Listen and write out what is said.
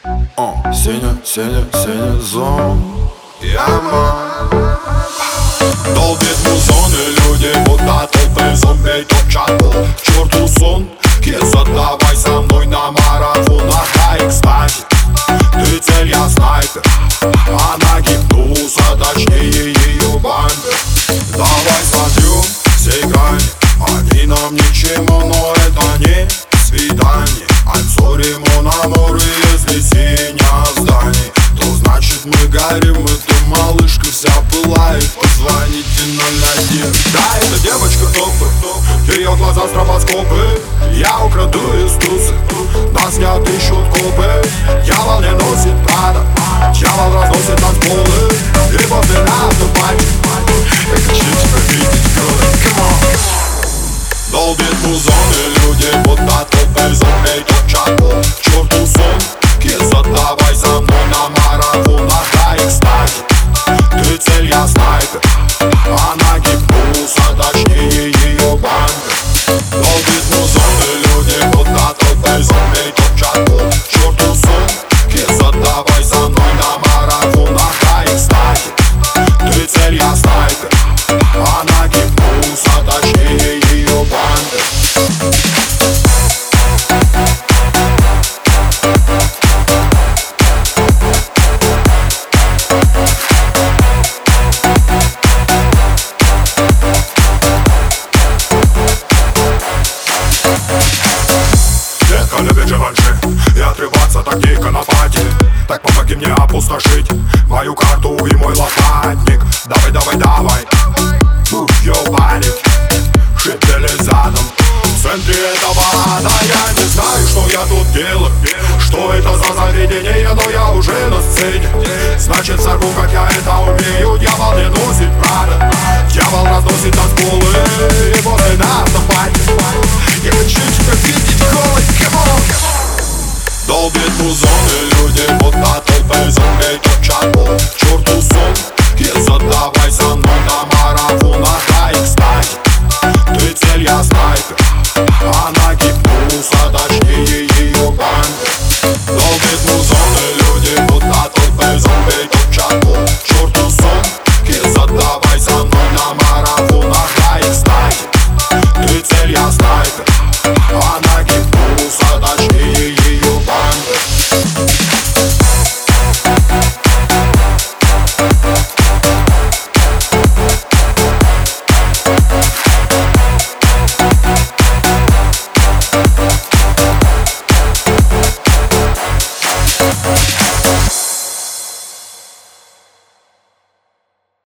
Синий зон. Долбит музон, и люди будто толпы зомби топчат пол. К черту сон, киза, давай со мной на марафонах. Да и кстати, ты цель, я снайпер, она гипноза, точнее ее бампер. Давай смотрю все грани, они нам ни к чему, но это не свидание. I'm sorry, mon amour, если синя здание, то значит мы горим, эта малышка вся пылает. Позвоните 01. Да, это девочка топ, ее глаза стробоскопы. Я украду из тусы, нас не отыщут копы. Дьявол не носит Прада, дьявол разносит танцполы. И после автопати я хочу тебя видеть, girl, come on. Долбит музон, и люди будто толпы зомби топчат пол. К черту сон, киза, давай со мной на марафонах. Да и кстати, ты цель, я снайпер, она гипноза, точнее ее бампер. Долбит музон, и люди будто толпы зомби топчат пол. К черту сон, киза, давай со мной на марафонах. Да и кстати, ты цель, я снайпер, она гипноза, точнее ее бампер. Детка любит живанши и отрываться так дико на пати. Так помоги мне опустошить мою карту и мой лопатник. Давай, давай, давай, move your body, шипели задом в центре этого ада. Я не знаю, что я тут делаю, что это за заведение, но я уже на сцене. Значит, сорву, как я это умею. Дьявол не носит Прада, дьявол разносит танцполы. И после на автопати я хочу тебя видеть голой.